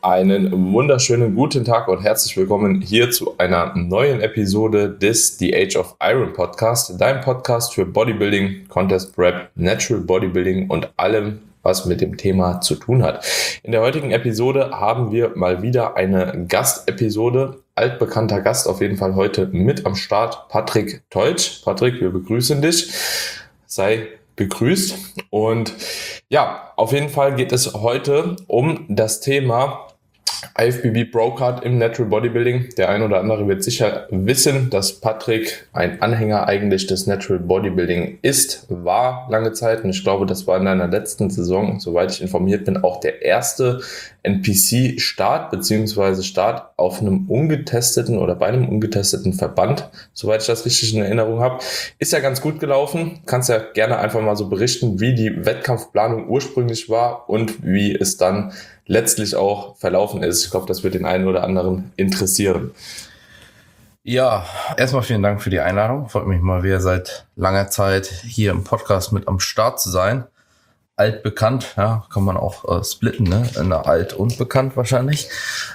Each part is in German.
Einen wunderschönen guten Tag und herzlich willkommen hier zu einer neuen Episode des The Age of Iron Podcast, dein Podcast für Bodybuilding, Contest Prep, Natural Bodybuilding und allem, was mit dem Thema zu tun hat. In der heutigen Episode haben wir mal wieder eine Gastepisode. Altbekannter Gast auf jeden Fall heute mit am Start, Patrick Teutsch. Patrick, wir begrüßen dich. Sei gegrüßt. Und ja, auf jeden Fall geht es heute um das Thema IFBB Pro Card im Natural Bodybuilding. Der ein oder andere wird sicher wissen, dass Patrick ein Anhänger eigentlich des Natural Bodybuilding war lange Zeit. Und ich glaube, das war in deiner letzten Saison, soweit ich informiert bin, auch der erste NPC-Start bzw. Start auf einem ungetesteten oder bei einem ungetesteten Verband, soweit ich das richtig in Erinnerung habe. Ist ja ganz gut gelaufen. Kannst ja gerne einfach mal so berichten, wie die Wettkampfplanung ursprünglich war und wie es dann letztlich auch verlaufen ist. Ich glaube, das wird den einen oder anderen interessieren. Ja, erstmal vielen Dank für die Einladung. Freut mich mal wieder seit langer Zeit hier im Podcast mit am Start zu sein. Altbekannt, ja, kann man auch splitten, ne? In der alt und bekannt wahrscheinlich.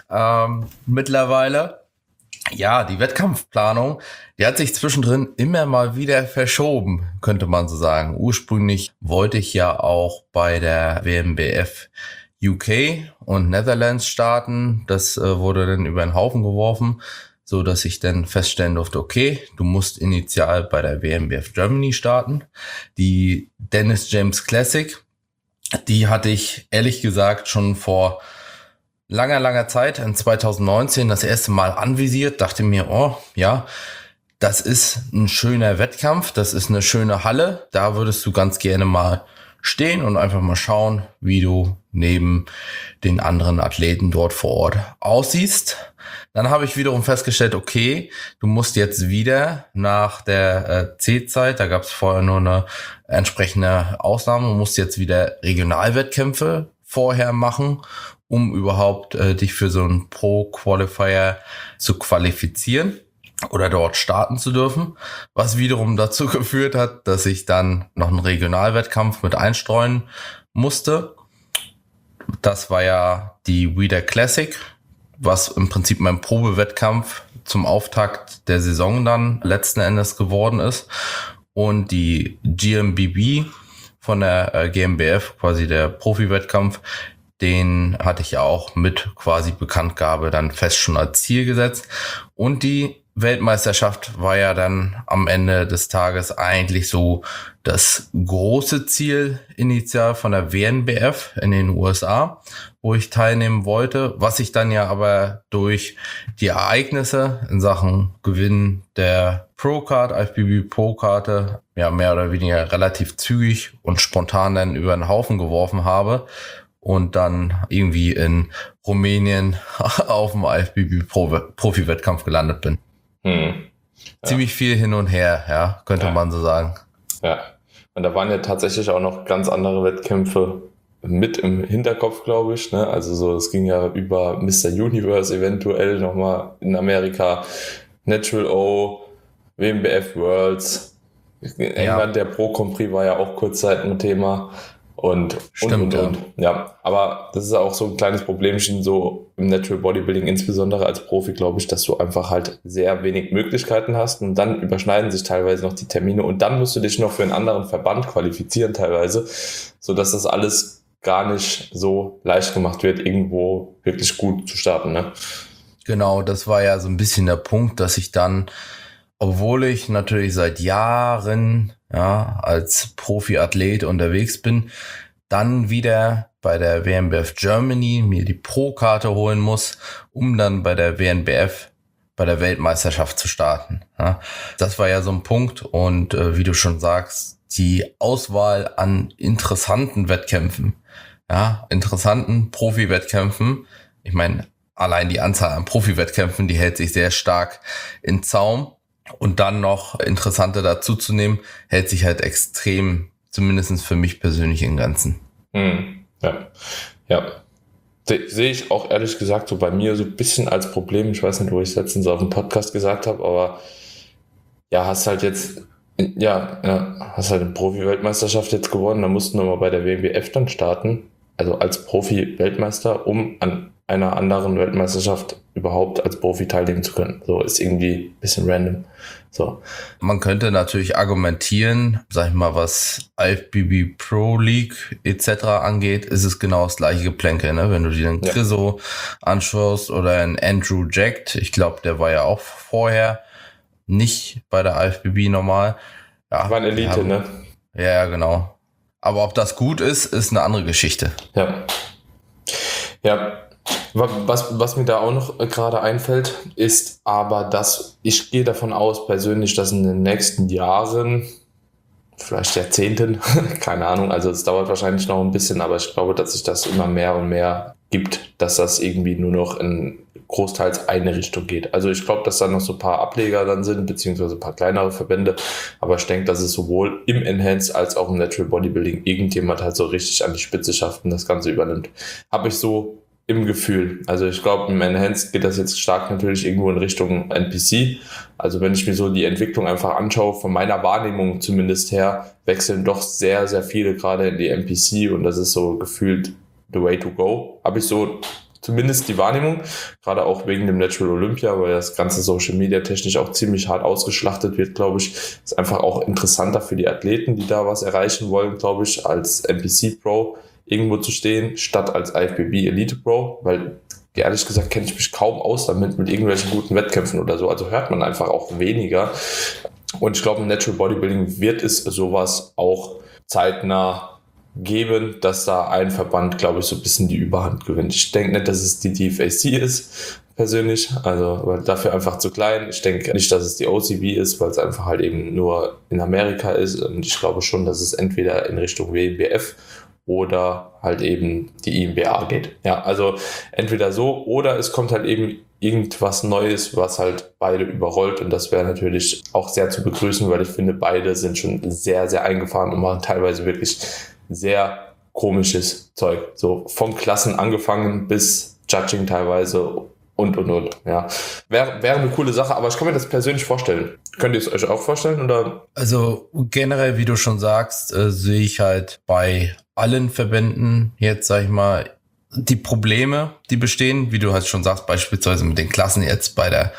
Mittlerweile, ja, die Wettkampfplanung, die hat sich zwischendrin immer mal wieder verschoben, könnte man so sagen. Ursprünglich wollte ich ja auch bei der WMBF UK und Netherlands starten. Das wurde dann über den Haufen geworfen, so dass ich dann feststellen durfte, okay, du musst initial bei der WMBF Germany starten. Die Dennis James Classic, die hatte ich ehrlich gesagt schon vor langer Zeit, in 2019, das erste Mal anvisiert, dachte mir, oh ja, das ist ein schöner Wettkampf, das ist eine schöne Halle, da würdest du ganz gerne mal stehen und einfach mal schauen, wie du neben den anderen Athleten dort vor Ort aussiehst. Dann habe ich wiederum festgestellt, okay, du musst jetzt wieder nach der C-Zeit, da gab es vorher nur eine entsprechende Ausnahme, du musst jetzt wieder Regionalwettkämpfe vorher machen, um überhaupt dich für so einen Pro-Qualifier zu qualifizieren oder dort starten zu dürfen, was wiederum dazu geführt hat, dass ich dann noch einen Regionalwettkampf mit einstreuen musste. Das war ja die WIDA Classic, was im Prinzip mein Probewettkampf zum Auftakt der Saison dann letzten Endes geworden ist. Und die GmbB von der GmbF, quasi der Profi-Wettkampf, den hatte ich ja auch mit quasi Bekanntgabe dann fest schon als Ziel gesetzt. Und die Weltmeisterschaft war ja dann am Ende des Tages eigentlich so das große Ziel initial von der WNBF in den USA, wo ich teilnehmen wollte, was ich dann ja aber durch die Ereignisse in Sachen Gewinn der Pro-Card, IFBB Pro-Karte, ja mehr oder weniger relativ zügig und spontan dann über den Haufen geworfen habe und dann irgendwie in Rumänien auf dem IFBB Profi-Wettkampf gelandet bin. Ja. Ziemlich viel hin und her, ja, könnte man so sagen. Ja, und da waren ja tatsächlich auch noch ganz andere Wettkämpfe mit im Hinterkopf, glaube ich, ne? Also so, es ging ja über Mr. Universe eventuell nochmal in Amerika, Natural O, WMBF Worlds, in England der Pro Grand Prix war ja auch kurzzeitig ein Thema. Und. Ja, aber das ist auch so ein kleines Problemchen so im Natural Bodybuilding, insbesondere als Profi, glaube ich, dass du einfach halt sehr wenig Möglichkeiten hast und dann überschneiden sich teilweise noch die Termine und dann musst du dich noch für einen anderen Verband qualifizieren teilweise, sodass das alles gar nicht so leicht gemacht wird, irgendwo wirklich gut zu starten, ne? Genau, das war ja so ein bisschen der Punkt, dass ich dann, obwohl ich natürlich seit Jahren als Profi-Athlet unterwegs bin, dann wieder bei der WMBF Germany mir die Pro-Karte holen muss, um dann bei der WNBF, bei der Weltmeisterschaft zu starten. Ja, das war ja so ein Punkt und wie du schon sagst, die Auswahl an interessanten Wettkämpfen, interessanten Profi-Wettkämpfen, ich meine, allein die Anzahl an Profi-Wettkämpfen, die hält sich sehr stark in Zaum. Und dann noch Interessante dazu zu nehmen, hält sich halt extrem, zumindest für mich persönlich im Ganzen. Ja. Sehe ich auch ehrlich gesagt so bei mir so ein bisschen als Problem. Ich weiß nicht, wo ich es letztens auf dem Podcast gesagt habe, aber ja, hast halt jetzt, hast halt eine Profi-Weltmeisterschaft jetzt gewonnen, da musst du nochmal bei der WMBF dann starten, also als Profi-Weltmeister, um an einer anderen Weltmeisterschaft überhaupt als Profi teilnehmen zu können. So ist irgendwie ein bisschen random. So. Man könnte natürlich argumentieren, sag ich mal, was IFBB Pro League etc. angeht, ist es genau das gleiche Geplänkel, ne? Wenn du dir den Chriso anschaust oder einen Andrew Jack, ich glaube, der war ja auch vorher nicht bei der IFBB normal. Ja, war eine Elite, ne? Ja, genau. Aber ob das gut ist eine andere Geschichte. Ja. Ja. Was mir da auch noch gerade einfällt, ist aber, dass ich gehe davon aus persönlich, dass in den nächsten Jahren, vielleicht Jahrzehnten, keine Ahnung, also es dauert wahrscheinlich noch ein bisschen, aber ich glaube, dass sich das immer mehr und mehr gibt, dass das irgendwie nur noch in großteils eine Richtung geht. Also ich glaube, dass da noch so ein paar Ableger dann sind, beziehungsweise ein paar kleinere Verbände, aber ich denke, dass es sowohl im Enhanced als auch im Natural Bodybuilding irgendjemand halt so richtig an die Spitze schafft und das Ganze übernimmt. Habe ich so im Gefühl. Also ich glaube, im Enhanced geht das jetzt stark natürlich irgendwo in Richtung NPC. Also wenn ich mir so die Entwicklung einfach anschaue, von meiner Wahrnehmung zumindest her, wechseln doch sehr, sehr viele gerade in die NPC und das ist so gefühlt the way to go. Habe ich so zumindest die Wahrnehmung, gerade auch wegen dem Natural Olympia, weil das ganze Social Media technisch auch ziemlich hart ausgeschlachtet wird, glaube ich. Ist einfach auch interessanter für die Athleten, die da was erreichen wollen, glaube ich, als NPC Pro irgendwo zu stehen, statt als IFBB Elite Pro, weil ehrlich gesagt kenne ich mich kaum aus damit mit irgendwelchen guten Wettkämpfen oder so, also hört man einfach auch weniger und ich glaube im Natural Bodybuilding wird es sowas auch zeitnah geben, dass da ein Verband, glaube ich, so ein bisschen die Überhand gewinnt. Ich denke nicht, dass es die DFAC ist, persönlich, also weil dafür einfach zu klein. Ich denke nicht, dass es die OCB ist, weil es einfach halt eben nur in Amerika ist und ich glaube schon, dass es entweder in Richtung WNBF oder halt eben die INBA geht. Ja, also entweder so oder es kommt halt eben irgendwas Neues, was halt beide überrollt und das wäre natürlich auch sehr zu begrüßen, weil ich finde, beide sind schon sehr, sehr eingefahren und machen teilweise wirklich sehr komisches Zeug. So vom Klassen angefangen bis Judging teilweise und. Ja, wäre eine coole Sache, aber ich kann mir das persönlich vorstellen. Könnt ihr es euch auch vorstellen? Oder? Also generell, wie du schon sagst, sehe ich halt bei allen Verbänden jetzt, sag ich mal, die Probleme, die bestehen, wie du halt schon sagst, beispielsweise mit den Klassen jetzt bei der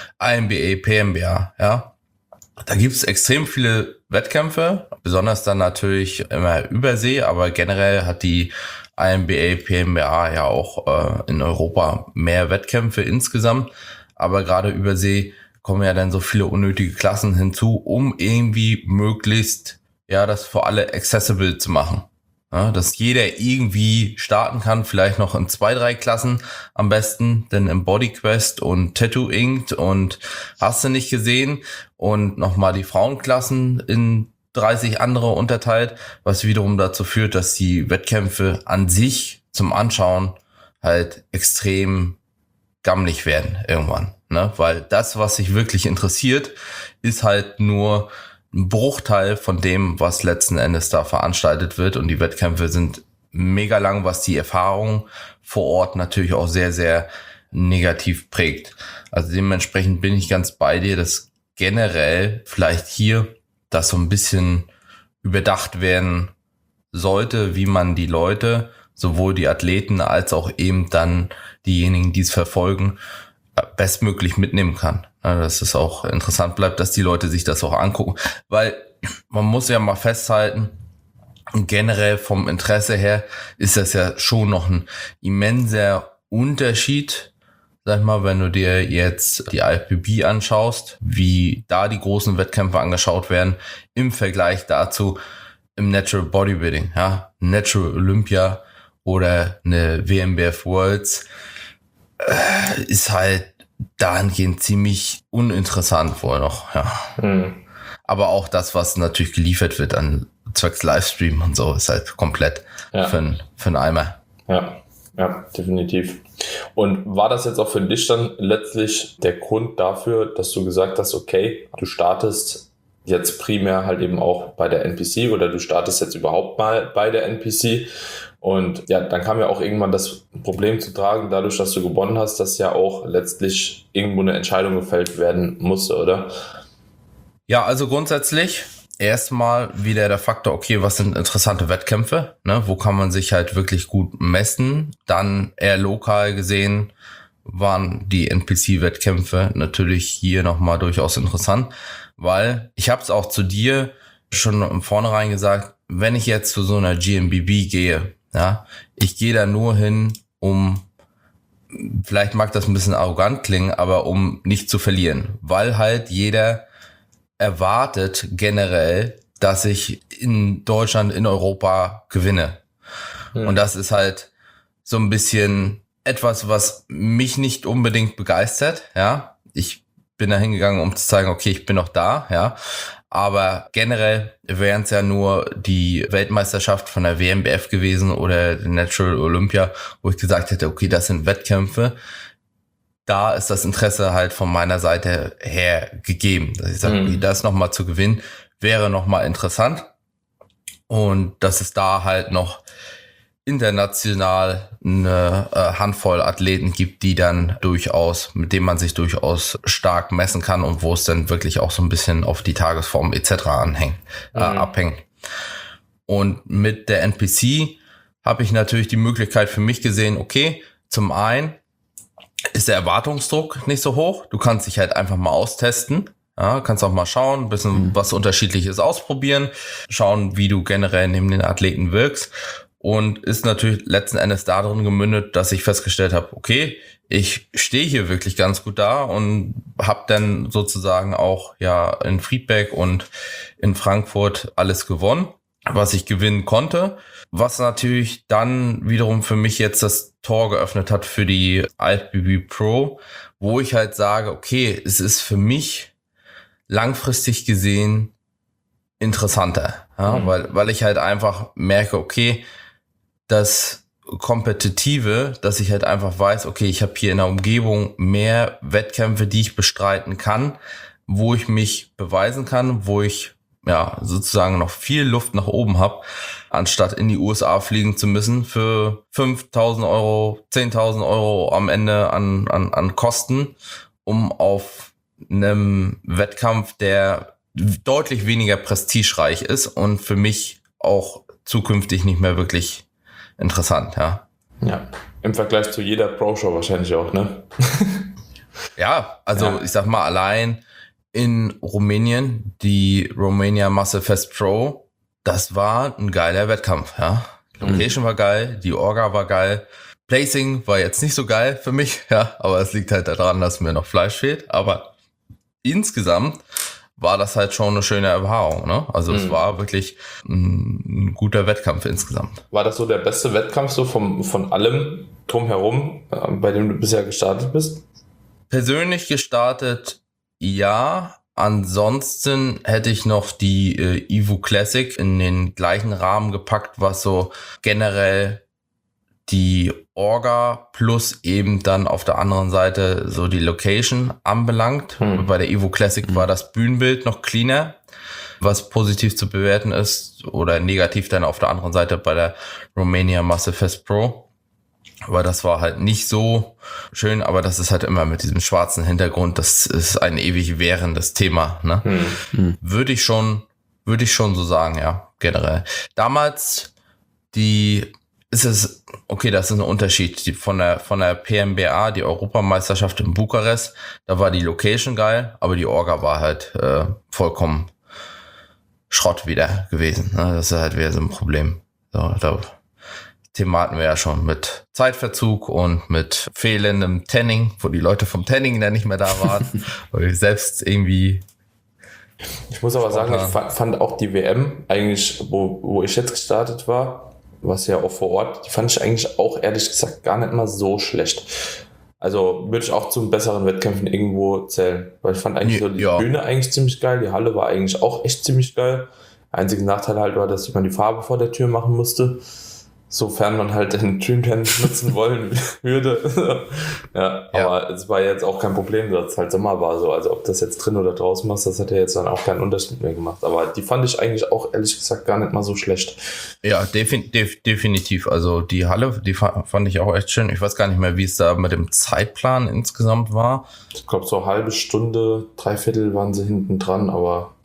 INBA, PNBA, ja. Da gibt es extrem viele Wettkämpfe, besonders dann natürlich immer Übersee, aber generell hat die INBA, PNBA ja auch in Europa mehr Wettkämpfe insgesamt, aber gerade Übersee kommen ja dann so viele unnötige Klassen hinzu, um irgendwie möglichst ja das für alle accessible zu machen. Ja, dass jeder irgendwie starten kann, vielleicht noch in 2, 3 Klassen am besten, denn im BodyQuest und Tattoo Inked und hast du nicht gesehen und nochmal die Frauenklassen in 30 andere unterteilt, was wiederum dazu führt, dass die Wettkämpfe an sich zum Anschauen halt extrem gammelig werden irgendwann, ne? Weil das, was sich wirklich interessiert, ist halt nur ein Bruchteil von dem, was letzten Endes da veranstaltet wird und die Wettkämpfe sind mega lang, was die Erfahrung vor Ort natürlich auch sehr, sehr negativ prägt. Also dementsprechend bin ich ganz bei dir, dass generell vielleicht hier das so ein bisschen überdacht werden sollte, wie man die Leute, sowohl die Athleten als auch eben dann diejenigen, die es verfolgen, bestmöglich mitnehmen kann. Dass es auch interessant bleibt, dass die Leute sich das auch angucken. Weil man muss ja mal festhalten, generell vom Interesse her ist das ja schon noch ein immenser Unterschied. Sag mal, wenn du dir jetzt die IFBB anschaust, wie da die großen Wettkämpfe angeschaut werden, im Vergleich dazu im Natural Bodybuilding, ja, Natural Olympia oder eine WNBF Worlds, ist halt dahingehend ziemlich uninteressant wohl noch, ja. Aber auch das, was natürlich geliefert wird an zwecks Livestream und so, ist halt komplett für einen Eimer. Ja, definitiv. Und war das jetzt auch für dich dann letztlich der Grund dafür, dass du gesagt hast, okay, du startest jetzt primär halt eben auch bei der NPC oder du startest jetzt überhaupt mal bei der NPC? Und ja, dann kam ja auch irgendwann das Problem zu tragen, dadurch, dass du gewonnen hast, dass ja auch letztlich irgendwo eine Entscheidung gefällt werden musste, oder? Ja, also grundsätzlich, erstmal wieder der Faktor, okay, was sind interessante Wettkämpfe, ne? Wo kann man sich halt wirklich gut messen? Dann eher lokal gesehen waren die NPC-Wettkämpfe natürlich hier nochmal durchaus interessant, weil ich habe es auch zu dir schon im Vornherein gesagt, wenn ich jetzt zu so einer GNBB gehe, ja, ich gehe da nur hin, um, vielleicht mag das ein bisschen arrogant klingen, aber um nicht zu verlieren, weil halt jeder erwartet generell, dass ich in Deutschland, in Europa gewinne. Und das ist halt so ein bisschen etwas, was mich nicht unbedingt begeistert, ja. Ich bin da hingegangen, um zu zeigen, okay, ich bin noch da, ja. Aber generell wären es ja nur die Weltmeisterschaft von der WMBF gewesen oder Natural Olympia, wo ich gesagt hätte, okay, das sind Wettkämpfe. Da ist das Interesse halt von meiner Seite her gegeben. Dass ich sage, okay, das nochmal zu gewinnen, wäre nochmal interessant. Und dass es da halt noch international eine Handvoll Athleten gibt, die dann durchaus, mit denen man sich durchaus stark messen kann und wo es dann wirklich auch so ein bisschen auf die Tagesform etc. abhängt. Und mit der NPC habe ich natürlich die Möglichkeit für mich gesehen, okay, zum einen ist der Erwartungsdruck nicht so hoch. Du kannst dich halt einfach mal austesten. Ja, kannst auch mal schauen, ein bisschen was Unterschiedliches ausprobieren, schauen, wie du generell neben den Athleten wirkst. Und ist natürlich letzten Endes darin gemündet, dass ich festgestellt habe, okay, ich stehe hier wirklich ganz gut da und habe dann sozusagen auch ja in Friedberg und in Frankfurt alles gewonnen, was ich gewinnen konnte. Was natürlich dann wiederum für mich jetzt das Tor geöffnet hat für die IFBB Pro, wo ich halt sage, okay, es ist für mich langfristig gesehen interessanter, ja, weil ich halt einfach merke, okay, das Kompetitive, dass ich halt einfach weiß, okay, ich habe hier in der Umgebung mehr Wettkämpfe, die ich bestreiten kann, wo ich mich beweisen kann, wo ich ja sozusagen noch viel Luft nach oben habe, anstatt in die USA fliegen zu müssen für 5.000 Euro, 10.000 Euro am Ende an Kosten, um auf einem Wettkampf, der deutlich weniger prestigereich ist und für mich auch zukünftig nicht mehr wirklich interessant, ja. Ja, im Vergleich zu jeder Pro-Show wahrscheinlich auch, ne? Ja, also ich sag mal, allein in Rumänien, die Romania Muscle Fest Pro, das war ein geiler Wettkampf, ja. Location war geil, die Orga war geil, Placing war jetzt nicht so geil für mich, ja, aber es liegt halt daran, dass mir noch Fleisch fehlt, aber insgesamt war das halt schon eine schöne Erfahrung, ne? Also es war wirklich ein guter Wettkampf insgesamt. War das so der beste Wettkampf so von allem drumherum, bei dem du bisher gestartet bist? Persönlich gestartet, ja. Ansonsten hätte ich noch die Evo Classic in den gleichen Rahmen gepackt, was so generell die Orga plus eben dann auf der anderen Seite so die Location anbelangt. Bei der Evo Classic war das Bühnenbild noch cleaner, was positiv zu bewerten ist, oder negativ dann auf der anderen Seite bei der Romania Muscle Fest Pro. Aber das war halt nicht so schön, aber das ist halt immer mit diesem schwarzen Hintergrund, das ist ein ewig währendes Thema, ne? Würde ich schon so sagen, ja, generell. Damals ist es, okay, das ist ein Unterschied. Von der PMBA, die Europameisterschaft in Bukarest, da war die Location geil, aber die Orga war halt vollkommen Schrott wieder gewesen. Ne? Das ist halt wieder so ein Problem. So, da Thema hatten wir ja schon mit Zeitverzug und mit fehlendem Tanning, wo die Leute vom Tanning dann nicht mehr da waren, weil ich selbst irgendwie... Ich muss aber sagen, ich fand auch die WM eigentlich, wo ich jetzt gestartet war, was ja auch vor Ort, die fand ich eigentlich auch ehrlich gesagt gar nicht mal so schlecht. Also würde ich auch zu besseren Wettkämpfen irgendwo zählen. Weil ich fand eigentlich so die Bühne eigentlich ziemlich geil, die Halle war eigentlich auch echt ziemlich geil. Der einzige Nachteil halt war, dass man die Farbe vor der Tür machen musste. Sofern man halt den Dreamtent nutzen wollen würde. Ja, aber es war jetzt auch kein Problem, dass es halt Sommer war. So. Also ob das jetzt drin oder draußen machst, das hat ja jetzt dann auch keinen Unterschied mehr gemacht. Aber die fand ich eigentlich auch ehrlich gesagt gar nicht mal so schlecht. Ja, definitiv. Also die Halle, die fand ich auch echt schön. Ich weiß gar nicht mehr, wie es da mit dem Zeitplan insgesamt war. Ich glaube so eine halbe Stunde, 3/4 waren sie hinten dran, aber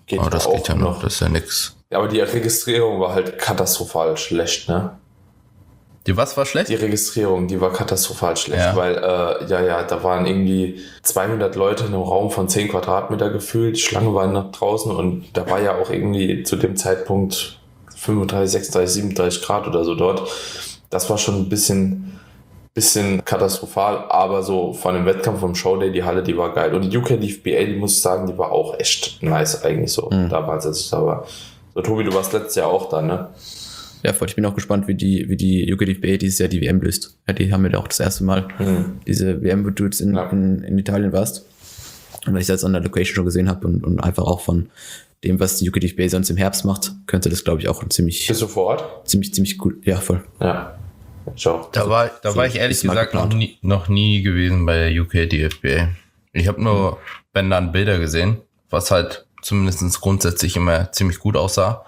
geht Aber das auch geht ja noch, das ist ja nix. Ja, aber die Registrierung war halt katastrophal schlecht, ne? Die was war schlecht? Die Registrierung, die war katastrophal schlecht, Ja. weil, da waren irgendwie 200 Leute in einem Raum von 10 Quadratmeter gefühlt, die Schlange war nach draußen und da war ja auch irgendwie zu dem Zeitpunkt 35, 36, 37 Grad oder so dort. Das war schon ein bisschen katastrophal, aber so von dem Wettkampf vom Showday, die Halle, die war geil. Und die UK DFBA, die muss ich sagen, die war auch echt nice eigentlich so, damals, als ich da war. So, Tobi, du warst letztes Jahr auch da, ne? Ja, voll. Ich bin auch gespannt, wie die UK DFBA dieses Jahr die WM löst. Ja, die haben ja auch das erste Mal diese WM, wo du jetzt in Italien warst. Und weil ich das an der Location schon gesehen habe und einfach auch von dem, was die UK DFBA sonst im Herbst macht, könnte das, glaube ich, auch ein ziemlich... Bist du vor Ort? Ziemlich gut. Ja, voll. Ja. Ciao. Da war ich ehrlich gesagt noch nie gewesen bei der UK DFBA. Ich habe nur, wenn dann Bilder gesehen, was halt zumindest grundsätzlich immer ziemlich gut aussah.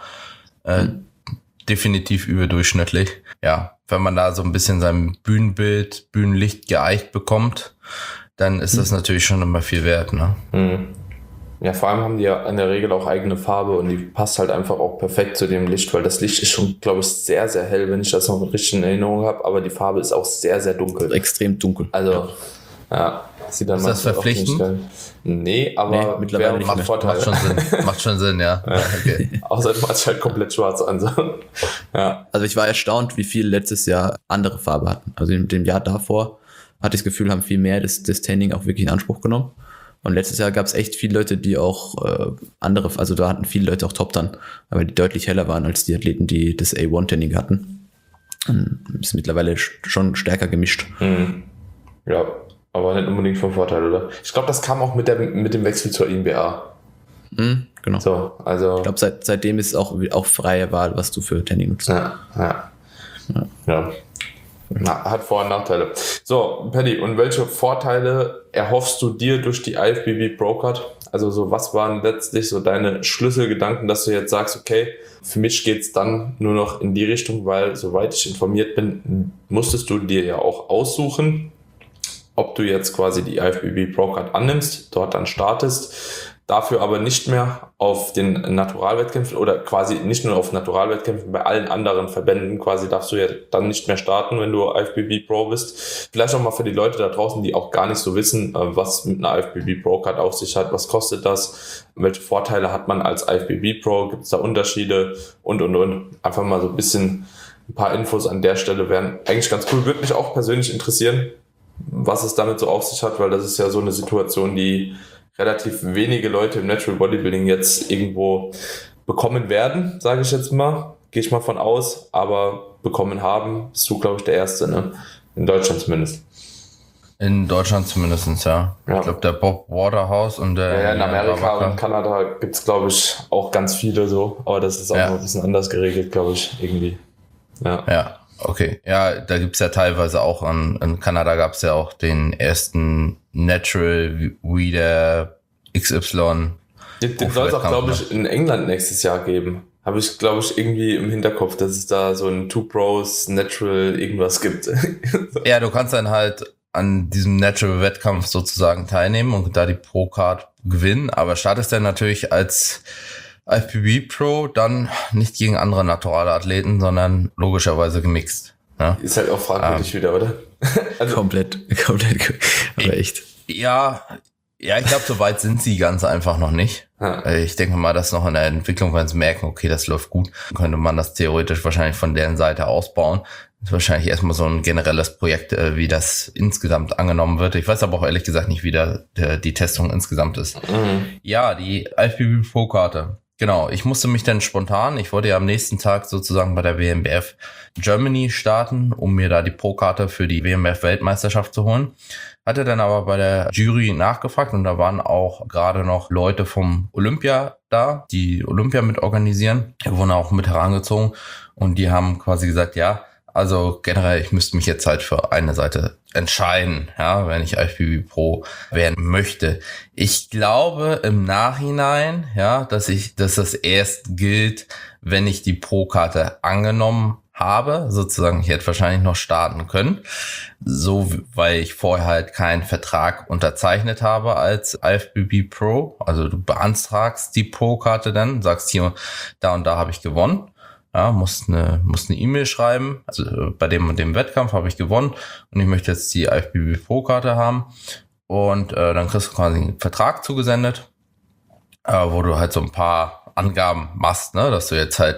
Definitiv überdurchschnittlich. Ja, wenn man da so ein bisschen sein Bühnenbild, Bühnenlicht geeicht bekommt, dann ist das natürlich schon immer viel wert, ne? Ja, vor allem haben die ja in der Regel auch eigene Farbe und die passt halt einfach auch perfekt zu dem Licht, weil das Licht ist schon, glaube ich, sehr, sehr hell, wenn ich das noch richtig in Erinnerung habe, aber die Farbe ist auch sehr, sehr dunkel. Extrem dunkel. Also, ja, sieht dann ist das verpflichtend? Nee, aber mittlerweile nicht mehr. Vorteil. Macht schon Sinn, ja. Okay. Außerdem hat es halt komplett schwarz an. So. Ja. Also ich war erstaunt, wie viele letztes Jahr andere Farbe hatten. Also in dem Jahr davor hatte ich das Gefühl, haben viel mehr das Tanning auch wirklich in Anspruch genommen. Und letztes Jahr gab es echt viele Leute, die auch also da hatten viele Leute auch Top-Tan, aber die deutlich heller waren als die Athleten, die das A1-Tanning hatten. Und ist mittlerweile schon stärker gemischt. Ja, aber nicht unbedingt vom Vorteil, oder? Ich glaube, das kam auch mit dem Wechsel zur INBA. Genau. So, also. Ich glaube, seitdem ist auch freie Wahl, was du für Tanning nutzt. Ja. Hat Vor- und Nachteile. So, Paddy, und welche Vorteile erhoffst du dir durch die IFBB Pro Card? Also so, was waren letztlich so deine Schlüsselgedanken, dass du jetzt sagst, okay, für mich geht's dann nur noch in die Richtung, weil soweit ich informiert bin, musstest du dir ja auch aussuchen, ob du jetzt quasi die IFBB Pro Card annimmst, dort dann startest, dafür aber nicht mehr auf den Naturalwettkämpfen oder quasi nicht nur auf Naturalwettkämpfen, bei allen anderen Verbänden quasi darfst du ja dann nicht mehr starten, wenn du IFBB Pro bist. Vielleicht auch mal für die Leute da draußen, die auch gar nicht so wissen, was mit einer IFBB Pro Card auf sich hat, was kostet das, welche Vorteile hat man als IFBB Pro, gibt es da Unterschiede und. Einfach mal so ein paar Infos an der Stelle wären eigentlich ganz cool. Würde mich auch persönlich interessieren, was es damit so auf sich hat, weil das ist ja so eine Situation, die relativ wenige Leute im Natural Bodybuilding jetzt irgendwo bekommen werden, sage ich jetzt mal. Gehe ich mal von aus, aber bekommen haben, bist du, glaube ich, der Erste, ne? In Deutschland zumindest. In Deutschland zumindest, ja. Ja. Ich glaube, der Bob Waterhouse und der... Ja, in Amerika und Kanada gibt es, glaube ich, auch ganz viele so, aber das ist auch noch ein bisschen anders geregelt, glaube ich, irgendwie. Ja, okay. Ja, da gibt's ja teilweise auch in Kanada gab's ja auch den ersten Natural Weeder XY. Den soll es auch, glaube ich, in England nächstes Jahr geben. Habe ich, glaube ich, irgendwie im Hinterkopf, dass es da so ein Two Pros Natural irgendwas gibt. Ja, du kannst dann halt an diesem Natural-Wettkampf sozusagen teilnehmen und da die Pro-Card gewinnen, aber startest dann natürlich als IFBB Pro dann nicht gegen andere naturale Athleten, sondern logischerweise gemixt. Ja? Ist halt auch fragwürdig wieder, oder? Also komplett, aber echt. Ja, ich glaube, so weit sind sie ganz einfach noch nicht. Ich denke mal, dass noch in der Entwicklung, wenn sie merken, okay, das läuft gut, könnte man das theoretisch wahrscheinlich von deren Seite ausbauen. Das ist wahrscheinlich erstmal so ein generelles Projekt, wie das insgesamt angenommen wird. Ich weiß aber auch ehrlich gesagt nicht, wie die Testung insgesamt ist. Ja, die IFBB Pro-Karte. Genau, ich musste mich dann spontan, ich wollte ja am nächsten Tag sozusagen bei der WMBF Germany starten, um mir da die Pro-Karte für die WMBF-Weltmeisterschaft zu holen. Hatte dann aber bei der Jury nachgefragt und da waren auch gerade noch Leute vom Olympia da, die Olympia mit organisieren. Die wurden auch mit herangezogen und die haben quasi gesagt, ja, also generell, ich müsste mich jetzt halt für eine Seite entscheiden, ja, wenn ich IFBB Pro werden möchte. Ich glaube im Nachhinein, ja, dass das erst gilt, wenn ich die Pro-Karte angenommen habe, sozusagen, ich hätte wahrscheinlich noch starten können, so, weil ich vorher halt keinen Vertrag unterzeichnet habe als IFBB Pro. Also du beantragst die Pro-Karte dann, sagst hier, da und da habe ich gewonnen. Ja, musst eine E-Mail schreiben, also bei dem und dem Wettkampf habe ich gewonnen und ich möchte jetzt die IFBB Pro-Karte haben. Und dann kriegst du quasi einen Vertrag zugesendet, wo du halt so ein paar Angaben machst, ne, dass du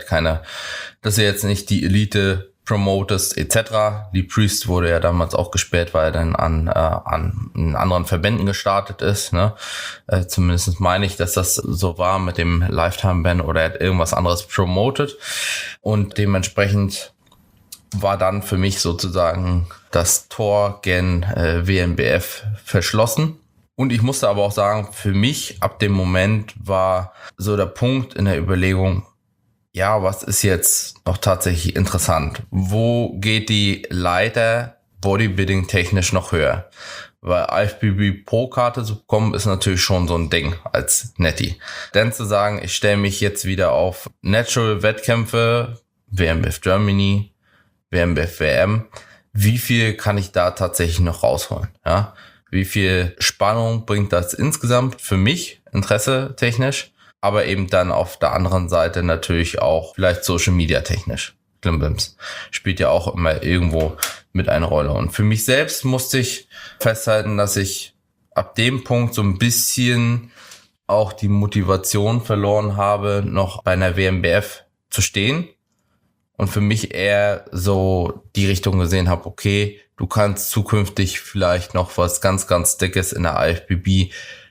jetzt nicht die Elite promotest etc. Die Priest wurde ja damals auch gesperrt, weil er dann an anderen Verbänden gestartet ist. Ne? Zumindest meine ich, dass das so war mit dem Lifetime-Ban oder er hat irgendwas anderes promotet. Und dementsprechend war dann für mich sozusagen das Tor gen WNBF verschlossen. Und ich musste aber auch sagen, für mich ab dem Moment war so der Punkt in der Überlegung, ja, was ist jetzt noch tatsächlich interessant? Wo geht die Leiter Bodybuilding technisch noch höher? Weil IFBB Pro-Karte zu bekommen ist natürlich schon so ein Ding als Netty. Denn zu sagen, ich stelle mich jetzt wieder auf Natural-Wettkämpfe, WNBF Germany, WNBF WM, wie viel kann ich da tatsächlich noch rausholen? Ja? Wie viel Spannung bringt das insgesamt für mich, Interesse technisch? Aber eben dann auf der anderen Seite natürlich auch vielleicht Social Media technisch. Klimbims spielt ja auch immer irgendwo mit einer Rolle. Und für mich selbst musste ich festhalten, dass ich ab dem Punkt so ein bisschen auch die Motivation verloren habe, noch bei einer WNBF zu stehen. Und für mich eher so die Richtung gesehen habe, okay, du kannst zukünftig vielleicht noch was ganz, ganz Dickes in der IFBB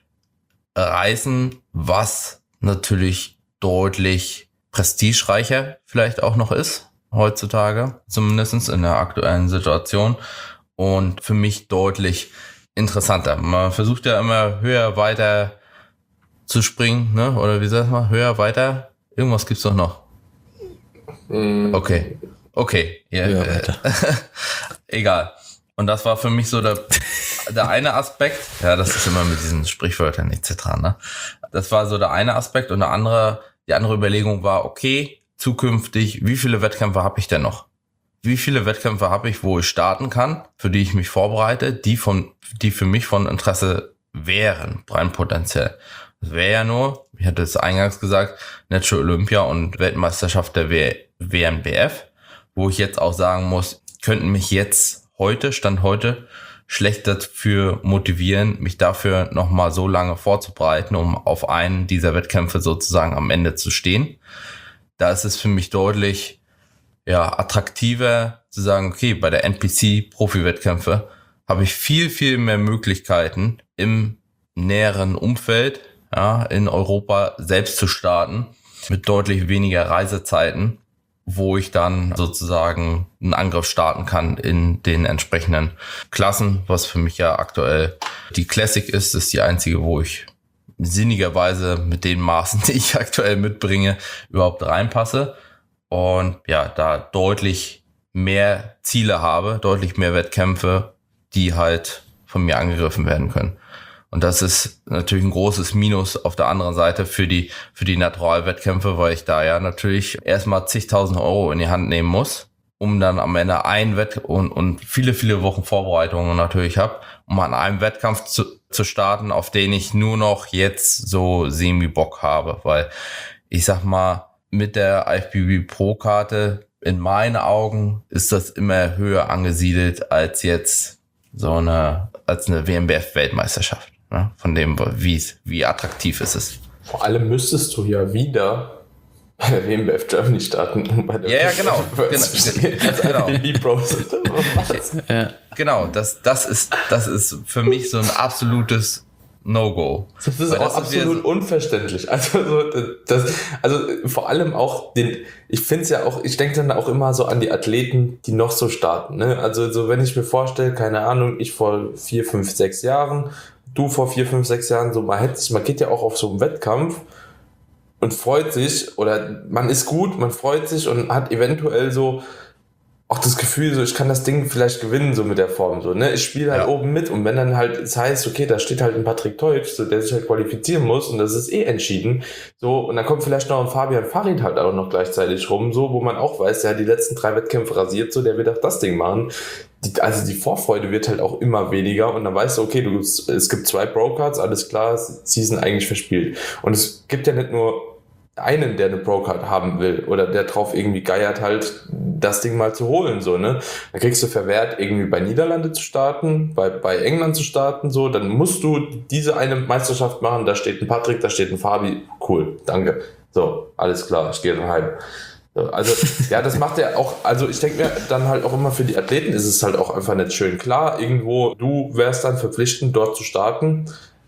reißen, was natürlich deutlich prestigereicher vielleicht auch noch ist, heutzutage, zumindest in der aktuellen Situation und für mich deutlich interessanter. Man versucht ja immer höher, weiter zu springen, ne? Oder wie sagt man, höher, weiter? Irgendwas gibt's doch noch. Okay. Ja, egal. Und das war für mich so der eine Aspekt. Ja, das ist immer mit diesen Sprichwörtern etc. Ne? Das war so der eine Aspekt und die andere Überlegung war, okay, zukünftig, wie viele Wettkämpfe habe ich denn noch? Wie viele Wettkämpfe habe ich, wo ich starten kann, für die ich mich vorbereite, die für mich von Interesse wären, rein potenziell. Das wäre ja nur, ich hatte es eingangs gesagt, Natural Olympia und Weltmeisterschaft der WNBF, wo ich jetzt auch sagen muss, könnten mich jetzt Stand heute, schlecht dafür motivieren, mich dafür nochmal so lange vorzubereiten, um auf einen dieser Wettkämpfe sozusagen am Ende zu stehen. Da ist es für mich deutlich attraktiver zu sagen, okay, bei der NPC-Profi-Wettkämpfe habe ich viel, viel mehr Möglichkeiten im näheren Umfeld, in Europa selbst zu starten, mit deutlich weniger Reisezeiten, wo ich dann sozusagen einen Angriff starten kann in den entsprechenden Klassen, was für mich ja aktuell die Classic ist. Das ist die einzige, wo ich sinnigerweise mit den Maßen, die ich aktuell mitbringe, überhaupt reinpasse. Und ja, da deutlich mehr Ziele habe, deutlich mehr Wettkämpfe, die halt von mir angegriffen werden können. Und das ist natürlich ein großes Minus auf der anderen Seite für die Natural-Wettkämpfe, weil ich da ja natürlich erstmal zigtausend Euro in die Hand nehmen muss, um dann am Ende ein und viele, viele Wochen Vorbereitungen natürlich habe, um an einem Wettkampf zu starten, auf den ich nur noch jetzt so semi-Bock habe. Weil ich sag mal, mit der IFBB Pro-Karte in meinen Augen ist das immer höher angesiedelt als jetzt eine WNBF-Weltmeisterschaft. Ne? Von dem, wie attraktiv ist es. Vor allem müsstest du ja wieder bei der WNBF Germany starten. Genau. Genau, das ist für mich so ein absolutes No-Go. Das ist auch absolut unverständlich. Also vor allem auch ich finde es ja auch, ich denke dann auch immer so an die Athleten, die noch so starten. Ne? Also so, wenn ich mir vorstelle, keine Ahnung, ich vor 4, 5, 6 Jahren, du vor 4, 5, 6 Jahren, so man geht ja auch auf so einen Wettkampf und freut sich, oder man ist gut, man freut sich und hat eventuell so auch das Gefühl, so ich kann das Ding vielleicht gewinnen, so mit der Form, so, ne? Ich spiele halt oben mit und wenn dann halt es heißt, okay, da steht halt ein Patrick Teutsch, so, der sich halt qualifizieren muss und das ist entschieden, so, und dann kommt vielleicht noch ein Fabian Farid halt auch noch gleichzeitig rum, so, wo man auch weiß, der hat die letzten 3 Wettkämpfe rasiert, so, der wird auch das Ding machen. Also die Vorfreude wird halt auch immer weniger und dann weißt du, okay, es gibt 2 Pro-Cards, alles klar, Season eigentlich verspielt. Und es gibt ja nicht nur einen, der eine Pro-Card haben will oder der drauf irgendwie geiert halt, das Ding mal zu holen, so, ne? Dann kriegst du verwehrt, irgendwie bei Niederlande zu starten, bei England zu starten, so, dann musst du diese eine Meisterschaft machen, da steht ein Patrick, da steht ein Fabi, cool, danke. So, alles klar, ich gehe dann heim. So, also, ja, das macht ja auch, also ich denke mir dann halt auch immer, für die Athleten ist es halt auch einfach nicht schön. Klar, irgendwo, du wärst dann verpflichtend, dort zu starten,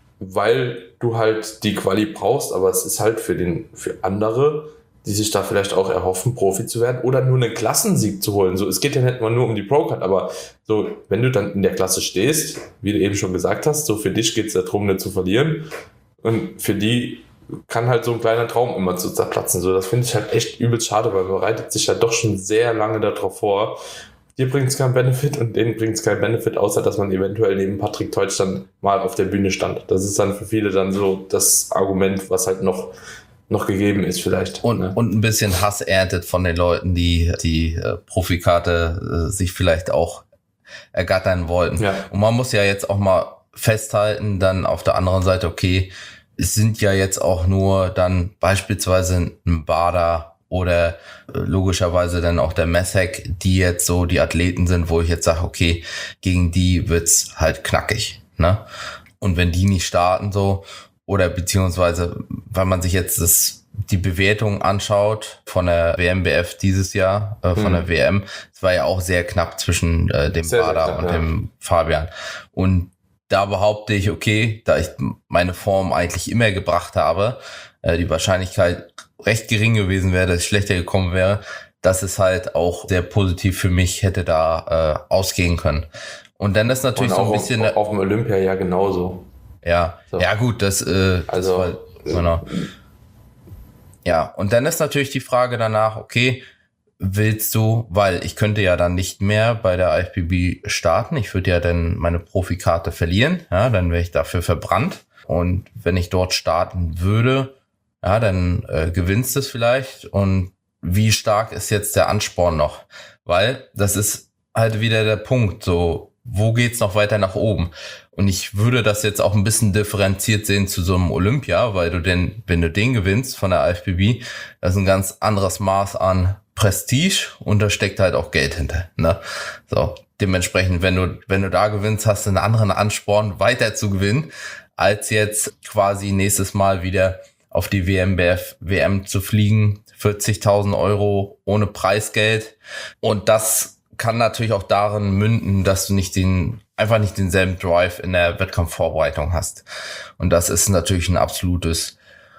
weil du halt die Quali brauchst, aber es ist halt für andere, die sich da vielleicht auch erhoffen, Profi zu werden oder nur einen Klassensieg zu holen. So, es geht ja nicht mal nur um die Pro-Card, aber so, wenn du dann in der Klasse stehst, wie du eben schon gesagt hast, so für dich geht es darum, nicht zu verlieren und für die kann halt so ein kleiner Traum immer zu zerplatzen. So, das finde ich halt echt übelst schade, weil man bereitet sich halt doch schon sehr lange darauf vor. Dir bringt es keinen Benefit und denen bringt es keinen Benefit, außer dass man eventuell neben Patrick Teutsch dann mal auf der Bühne stand. Das ist dann für viele dann so das Argument, was halt noch gegeben ist vielleicht. Und ein bisschen Hass erntet von den Leuten, die Profikarte sich vielleicht auch ergattern wollten. Ja. Und man muss ja jetzt auch mal festhalten, dann auf der anderen Seite, okay, es sind ja jetzt auch nur dann beispielsweise ein Bader oder logischerweise dann auch der Meshek, die jetzt so die Athleten sind, wo ich jetzt sage, okay, gegen die wird's halt knackig, ne? Und wenn die nicht starten so, oder beziehungsweise, weil man sich jetzt die Bewertung anschaut von der WMBF dieses Jahr, von der WM, es war ja auch sehr knapp zwischen dem Bader und dem Fabian. Und da behaupte ich, okay, da ich meine Form eigentlich immer gebracht habe, die Wahrscheinlichkeit recht gering gewesen wäre, dass ich schlechter gekommen wäre, dass es halt auch sehr positiv für mich hätte da ausgehen können. Und dann ist natürlich so ein bisschen... Auf dem Olympia ja genauso. Ja, so. Ja gut, das war, genau. Ja, und dann ist natürlich die Frage danach, okay, willst du, weil ich könnte ja dann nicht mehr bei der IFBB starten, ich würde ja dann meine Profikarte verlieren, ja, dann wäre ich dafür verbrannt. Und wenn ich dort starten würde, ja, dann gewinnst du es vielleicht. Und wie stark ist jetzt der Ansporn noch? Weil das ist halt wieder der Punkt, so, wo geht's noch weiter nach oben? Und ich würde das jetzt auch ein bisschen differenziert sehen zu so einem Olympia, weil wenn du den gewinnst von der IFBB, das ist ein ganz anderes Maß an Prestige und da steckt halt auch Geld hinter, ne? So, dementsprechend, wenn du da gewinnst, hast du einen anderen Ansporn, weiter zu gewinnen, als jetzt quasi nächstes Mal wieder auf die WM zu fliegen, 40.000 Euro ohne Preisgeld. Und das kann natürlich auch darin münden, dass du einfach nicht denselben Drive in der Wettkampfvorbereitung hast. Und das ist natürlich ein absolutes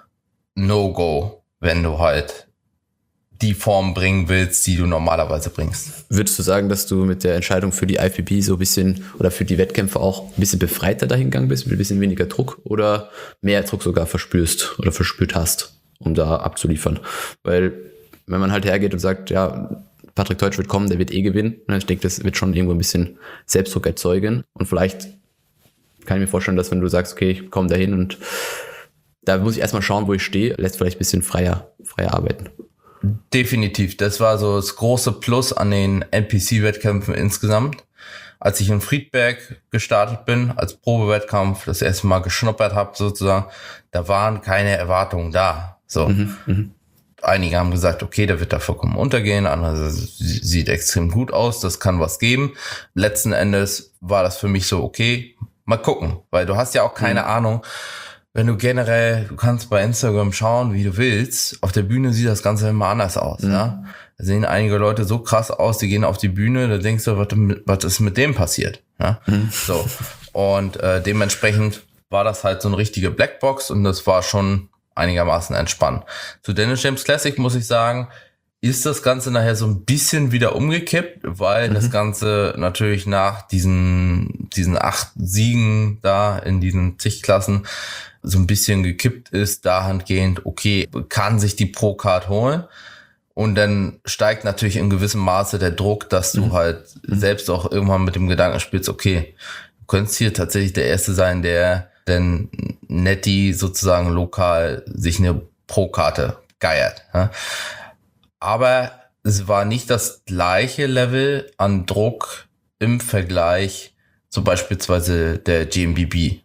No-Go, wenn du halt die Form bringen willst, die du normalerweise bringst. Würdest du sagen, dass du mit der Entscheidung für die IFBB so ein bisschen oder für die Wettkämpfe auch ein bisschen befreiter dahin gegangen bist, mit ein bisschen weniger Druck oder mehr Druck sogar verspürst oder verspürt hast, um da abzuliefern? Weil wenn man halt hergeht und sagt, ja, Patrick Teutsch wird kommen, der wird gewinnen, ich denke, das wird schon irgendwo ein bisschen Selbstdruck erzeugen und vielleicht kann ich mir vorstellen, dass wenn du sagst, okay, ich komme dahin und da muss ich erstmal schauen, wo ich stehe, lässt vielleicht ein bisschen freier arbeiten. Definitiv. Das war so das große Plus an den NPC-Wettkämpfen insgesamt. Als ich in Friedberg gestartet bin, als Probewettkampf, das erste Mal geschnuppert habe sozusagen, da waren keine Erwartungen da. So. Einige haben gesagt, okay, der wird da vollkommen untergehen, andere sieht extrem gut aus, das kann was geben. Letzten Endes war das für mich so, okay, mal gucken, weil du hast ja auch keine Ahnung. Wenn du du kannst bei Instagram schauen, wie du willst, auf der Bühne sieht das Ganze immer anders aus, ja. Da sehen einige Leute so krass aus, die gehen auf die Bühne, da denkst du, was ist mit dem passiert, ja. So. Und dementsprechend war das halt so eine richtige Blackbox und das war schon einigermaßen entspannt. Zu Dennis James Classic muss ich sagen, ist das Ganze nachher so ein bisschen wieder umgekippt, weil das Ganze natürlich nach diesen 8 Siegen da in diesen zig Klassen so ein bisschen gekippt ist, dahingehend, okay, kann sich die Pro-Card holen Und dann steigt natürlich in gewissem Maße der Druck, dass du halt selbst auch irgendwann mit dem Gedanken spielst, okay, du könntest hier tatsächlich der Erste sein, der dann netti sozusagen lokal sich eine Pro-Karte geiert. Ja? Aber es war nicht das gleiche Level an Druck im Vergleich zu beispielsweise der GmbB.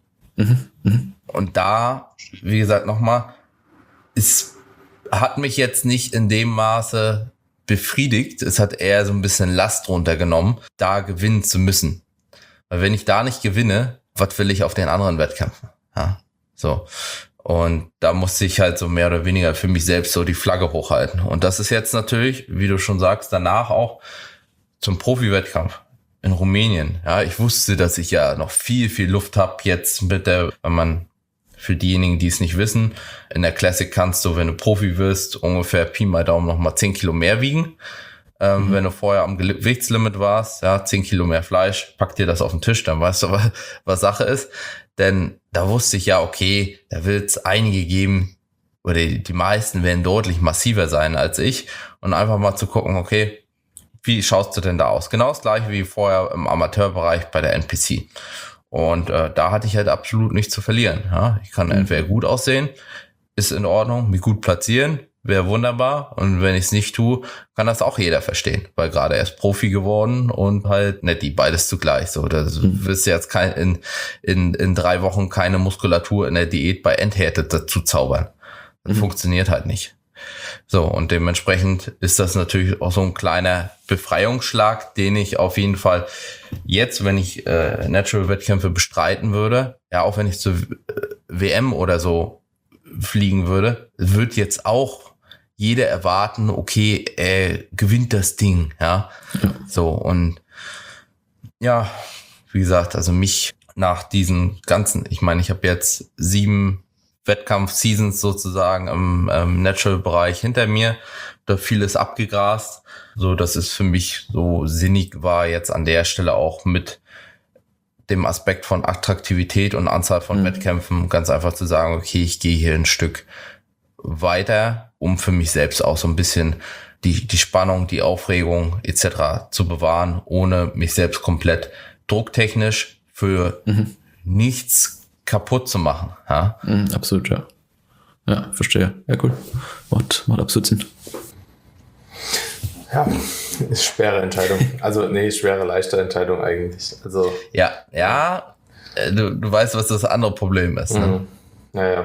Und da, wie gesagt, nochmal, es hat mich jetzt nicht in dem Maße befriedigt. Es hat eher so ein bisschen Last runtergenommen, da gewinnen zu müssen. Weil wenn ich da nicht gewinne, was will ich auf den anderen Wettkämpfen? Ja, so. Und da musste ich halt so mehr oder weniger für mich selbst so die Flagge hochhalten. Und das ist jetzt natürlich, wie du schon sagst, danach auch zum Profi-Wettkampf in Rumänien. Ja, ich wusste, dass ich ja noch viel, viel Luft habe jetzt mit der, wenn man, für diejenigen, die es nicht wissen, in der Classic kannst du, wenn du Profi wirst, ungefähr Pi mal Daumen noch mal 10 Kilo mehr wiegen. Wenn du vorher am Gewichtslimit warst, ja, 10 Kilo mehr Fleisch, pack dir das auf den Tisch, dann weißt du, was Sache ist. Denn da wusste ich ja, okay, da wird es einige geben, oder die meisten werden deutlich massiver sein als ich. Und einfach mal zu gucken, okay, wie schaust du denn da aus? Genau das gleiche wie vorher im Amateurbereich bei der NPC. Und da hatte ich halt absolut nichts zu verlieren. Ja? Ich kann entweder gut aussehen, ist in Ordnung, mich gut platzieren, wäre wunderbar. Und wenn ich es nicht tue, kann das auch jeder verstehen. Weil gerade erst Profi geworden und halt netti, beides zugleich. So, da wirst du jetzt in 3 Wochen keine Muskulatur in der Diät bei Endhärte dazu zaubern. Das funktioniert halt nicht. So, und dementsprechend ist das natürlich auch so ein kleiner Befreiungsschlag, den ich auf jeden Fall jetzt, wenn ich Natural-Wettkämpfe bestreiten würde, ja, auch wenn ich zur WM oder so fliegen würde, wird jetzt auch jeder erwarten, okay, er gewinnt das Ding, ja. So, und ja, wie gesagt, also mich nach diesen ganzen, ich meine, ich habe jetzt 7 Wettkampf-Seasons sozusagen im Natural-Bereich hinter mir, da vieles abgegrast, so dass es für mich so sinnig war, jetzt an der Stelle auch mit dem Aspekt von Attraktivität und Anzahl von Wettkämpfen ganz einfach zu sagen, okay, ich gehe hier ein Stück weiter, um für mich selbst auch so ein bisschen die Spannung, die Aufregung etc. zu bewahren, ohne mich selbst komplett drucktechnisch für nichts kaputt zu machen. Ja? Absolut, ja. Ja, verstehe. Ja, cool. Macht absolut Sinn. Ja, ist schwere Entscheidung. Also, schwere, leichte Entscheidung eigentlich. Also. Ja, du weißt, was das andere Problem ist. Ne? Naja.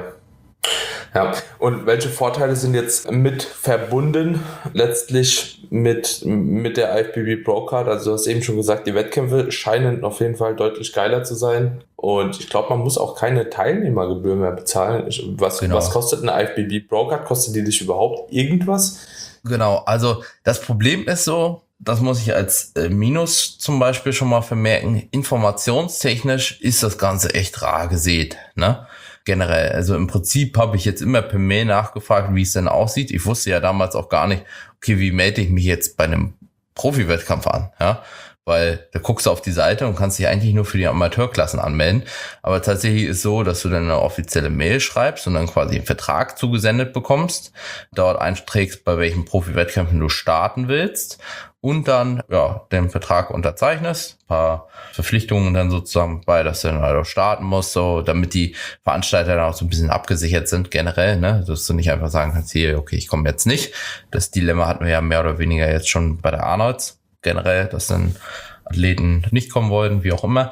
Ja, und welche Vorteile sind jetzt mit verbunden, letztlich mit der IFBB Pro Card? Also du hast eben schon gesagt, die Wettkämpfe scheinen auf jeden Fall deutlich geiler zu sein. Und ich glaube, man muss auch keine Teilnehmergebühr mehr bezahlen. Was kostet eine IFBB Pro Card? Kostet die dich überhaupt irgendwas? Genau, also das Problem ist so, das muss ich als Minus zum Beispiel schon mal vermerken, informationstechnisch ist das Ganze echt rar gesät, ne? Generell, also im Prinzip habe ich jetzt immer per Mail nachgefragt, wie es denn aussieht. Ich wusste ja damals auch gar nicht, okay, wie melde ich mich jetzt bei einem Profi-Wettkampf an, ja? Weil da guckst du auf die Seite und kannst dich eigentlich nur für die Amateurklassen anmelden. Aber tatsächlich ist so, dass du dann eine offizielle Mail schreibst und dann quasi einen Vertrag zugesendet bekommst, dort einträgst, bei welchen Profi-Wettkämpfen du starten willst und dann den Vertrag unterzeichnest, ein paar Verpflichtungen dann sozusagen bei, dass du dann halt auch starten musst, so damit die Veranstalter dann auch so ein bisschen abgesichert sind generell, ne, dass du nicht einfach sagen kannst, hier, okay, ich komme jetzt nicht. Das Dilemma hatten wir ja mehr oder weniger jetzt schon bei der Arnolds generell, dass dann Athleten nicht kommen wollten, wie auch immer.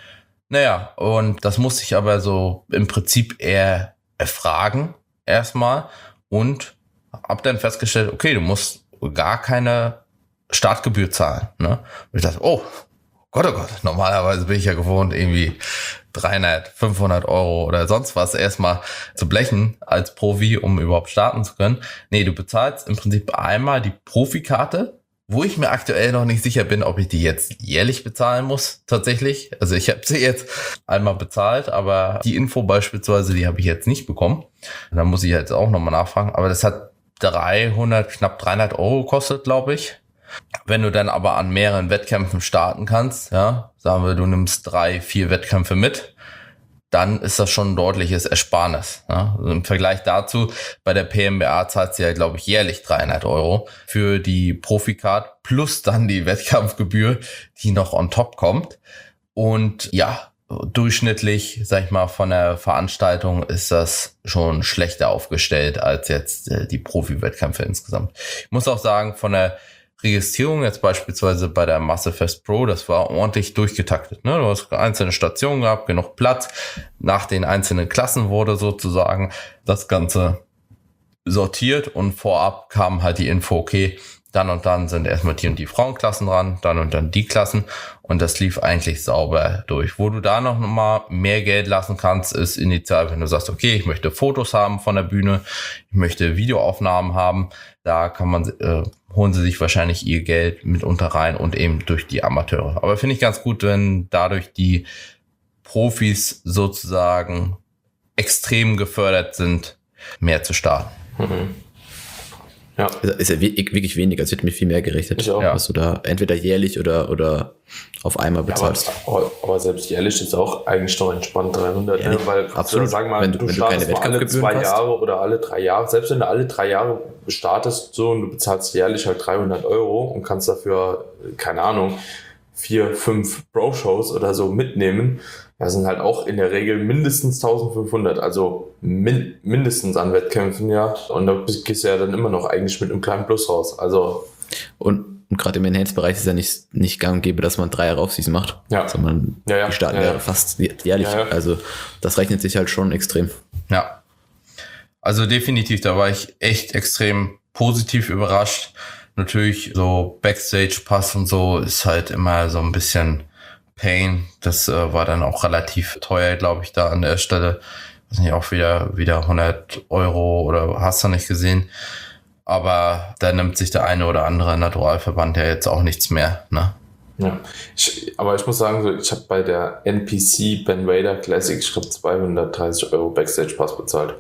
Naja, und das musste ich aber so im Prinzip eher erfragen erstmal und hab dann festgestellt, okay, du musst gar keine Startgebühr zahlen. Ne? Und ich dachte, oh Gott, normalerweise bin ich ja gewohnt, irgendwie 300, 500 Euro oder sonst was erstmal zu blechen als Profi, um überhaupt starten zu können. Nee, du bezahlst im Prinzip einmal die Profikarte, wo ich mir aktuell noch nicht sicher bin, ob ich die jetzt jährlich bezahlen muss, tatsächlich. Also ich habe sie jetzt einmal bezahlt, aber die Info beispielsweise, die habe ich jetzt nicht bekommen. Da muss ich jetzt auch nochmal nachfragen. Aber das hat knapp 300 Euro gekostet, glaube ich. Wenn du dann aber an mehreren Wettkämpfen starten kannst, ja, sagen wir, du nimmst 3, 4 Wettkämpfe mit, dann ist das schon ein deutliches Ersparnis. Ne? Also im Vergleich dazu, bei der PMBA zahlt sie ja, glaube ich, jährlich 300 € für die Profi-Card plus dann die Wettkampfgebühr, die noch on top kommt. Und ja, durchschnittlich, sag ich mal, von der Veranstaltung ist das schon schlechter aufgestellt als jetzt die Profi-Wettkämpfe insgesamt. Ich muss auch sagen, von der Registrierung jetzt beispielsweise bei der Massefest Pro, das war ordentlich durchgetaktet. Ne? Du hast einzelne Stationen gehabt, genug Platz. Nach den einzelnen Klassen wurde sozusagen das Ganze sortiert und vorab kam halt die Info, okay, dann und dann sind erstmal die und die Frauenklassen dran, dann und dann die Klassen und das lief eigentlich sauber durch. Wo du da noch mal mehr Geld lassen kannst, ist initial, wenn du sagst, okay, ich möchte Fotos haben von der Bühne, ich möchte Videoaufnahmen haben, da kann man holen sie sich wahrscheinlich ihr Geld mitunter rein und eben durch die Amateure. Aber finde ich ganz gut, wenn dadurch die Profis sozusagen extrem gefördert sind, mehr zu starten. Mhm. Ja. Ist ja wirklich wenig, also ich hätte mir viel mehr gerechnet. Ich auch. Ja. Was du da entweder jährlich oder auf einmal bezahlst. Ja, aber selbst jährlich ist auch eigentlich noch entspannt 300, Ja, ne? Weil absolut. Sagen wir mal, wenn du keine startest mal alle Wettkampfgebühren 2 hast. Jahre oder alle 3 Jahre, selbst wenn du alle 3 Jahre startest so und du bezahlst jährlich halt 300 € und kannst dafür, keine Ahnung, 4, 5 Pro-Shows oder so mitnehmen, das sind halt auch in der Regel mindestens 1500, also mindestens an Wettkämpfen, ja. Und da gehst du ja dann immer noch eigentlich mit einem kleinen Plus raus. Also Und gerade im Enhanced-Bereich ist ja nicht gang und gäbe, dass man 3 Jahre Off-Season macht, Ja. sondern Ja, ja. die starten Ja, ja. ja fast jährlich. Ja, ja. Also das rechnet sich halt schon extrem. Ja, also definitiv, da war ich echt extrem positiv überrascht. Natürlich so Backstage-Pass und so ist halt immer so ein bisschen Pain. Das war dann auch relativ teuer, glaube ich, da an der Stelle. Das sind ja auch wieder 100 € oder hast du nicht gesehen. Aber da nimmt sich der eine oder andere Naturalverband ja jetzt auch nichts mehr, ne? Ja, aber ich muss sagen, so, ich habe bei der NPC Ben Raider Classic, ich glaube 230 € Backstage-Pass bezahlt.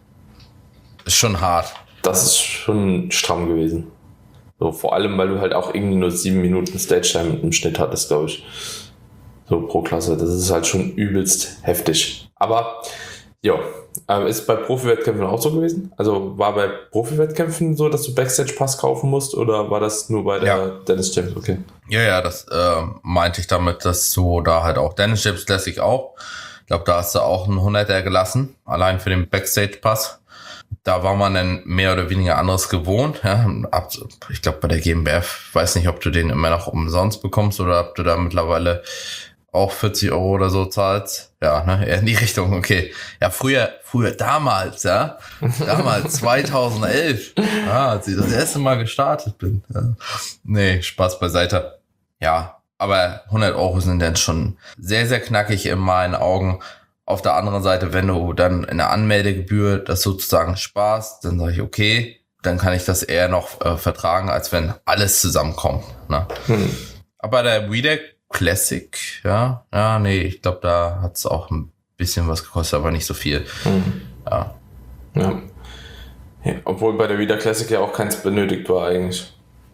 Ist schon hart. Das ist schon stramm gewesen. So, vor allem, weil du halt auch irgendwie nur 7 Minuten Stage-Time im Schnitt hattest, glaube ich. So pro Klasse. Das ist halt schon übelst heftig. Aber, ja, ist bei Profi-Wettkämpfen auch so gewesen? Also war bei Profi-Wettkämpfen so, dass du Backstage-Pass kaufen musst oder war das nur bei der Dennis James? Okay. Ja, das meinte ich damit, dass du da halt auch Dennis James Classic auch. Ich glaube, da hast du auch einen 100er gelassen, allein für den Backstage-Pass. Da war man dann mehr oder weniger anderes gewohnt. Ja. Ich glaube, bei der GmbF, weiß nicht, ob du den immer noch umsonst bekommst oder ob du da mittlerweile auch 40 € oder so zahlst. Ja, ne, eher in die Richtung, okay. Ja, früher damals, ja. Damals, 2011. Ja, als ich das erste Mal gestartet bin. Ja. Nee, Spaß beiseite. Ja, aber 100 € sind dann schon sehr, sehr knackig in meinen Augen. Auf der anderen Seite, wenn du dann in der Anmeldegebühr das sozusagen sparst, dann sage ich, okay, dann kann ich das eher noch vertragen, als wenn alles zusammenkommt. Ne? Aber der WeDeck Classic, nee, ich glaube, da hat es auch ein bisschen was gekostet, aber nicht so viel. Ja. Ja, obwohl bei der Wieder Classic ja auch keins benötigt war eigentlich.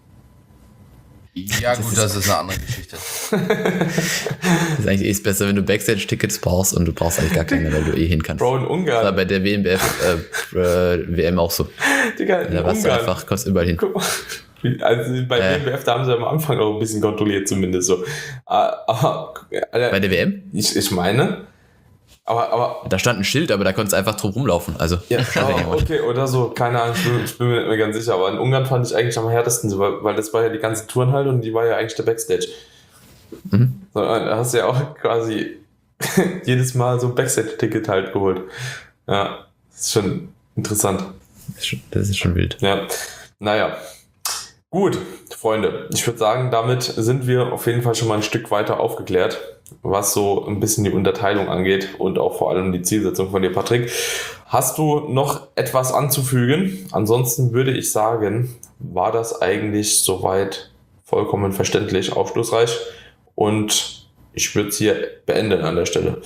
Ja gut, das ist eine andere Geschichte. Das ist eigentlich echt besser, wenn du Backstage-Tickets brauchst und du brauchst eigentlich gar keine, weil du hin kannst. Bro, in Das war Ungarn. bei der WM auch so. Digga, in Da warst du Ungarn. einfach, kommst überall hin. Guck mal. Also bei WMBF, da haben sie am Anfang auch ein bisschen kontrolliert zumindest so. Aber, Bei der WM? ich meine, aber Da stand ein Schild, aber da konntest du einfach drum rumlaufen. Also, ja, hat ja niemand. okay, oder so, keine Ahnung, ich bin mir nicht mehr ganz sicher, aber in Ungarn fand ich eigentlich am härtesten, so, weil das war ja die ganze Touren halt und die war ja eigentlich der Backstage. Mhm. So, da hast du ja auch quasi jedes Mal so ein Backstage-Ticket halt geholt. Ja, das ist schon interessant. Das ist schon wild. Ja, naja. Gut, Freunde, ich würde sagen, damit sind wir auf jeden Fall schon mal ein Stück weiter aufgeklärt, was so ein bisschen die Unterteilung angeht und auch vor allem die Zielsetzung von dir, Patrick. Hast du noch etwas anzufügen? Ansonsten würde ich sagen, war das eigentlich soweit vollkommen verständlich, aufschlussreich und ich würde es hier beenden an der Stelle.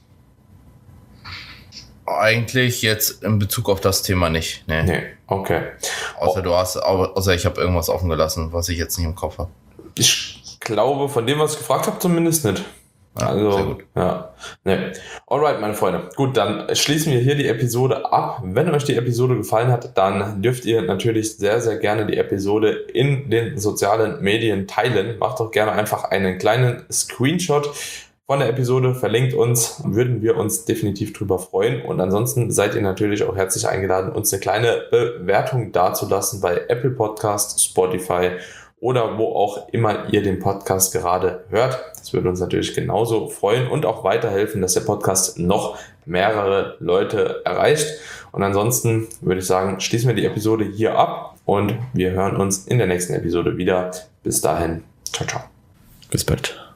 Eigentlich jetzt in Bezug auf das Thema nicht. Nee. Okay. Außer ich habe irgendwas offen gelassen, was ich jetzt nicht im Kopf habe. Ich glaube, von dem, was ich gefragt habe, zumindest nicht. Ja, also, sehr gut. Ja. Nee. Alright, meine Freunde. Gut, dann schließen wir hier die Episode ab. Wenn euch die Episode gefallen hat, dann dürft ihr natürlich sehr, sehr gerne die Episode in den sozialen Medien teilen. Macht doch gerne einfach einen kleinen Screenshot von der Episode, verlinkt uns, würden wir uns definitiv drüber freuen. Und ansonsten seid ihr natürlich auch herzlich eingeladen, uns eine kleine Bewertung dazulassen bei Apple Podcast, Spotify oder wo auch immer ihr den Podcast gerade hört. Das würde uns natürlich genauso freuen und auch weiterhelfen, dass der Podcast noch mehrere Leute erreicht. Und ansonsten würde ich sagen, schließen wir die Episode hier ab und wir hören uns in der nächsten Episode wieder. Bis dahin, ciao, ciao. Bis bald.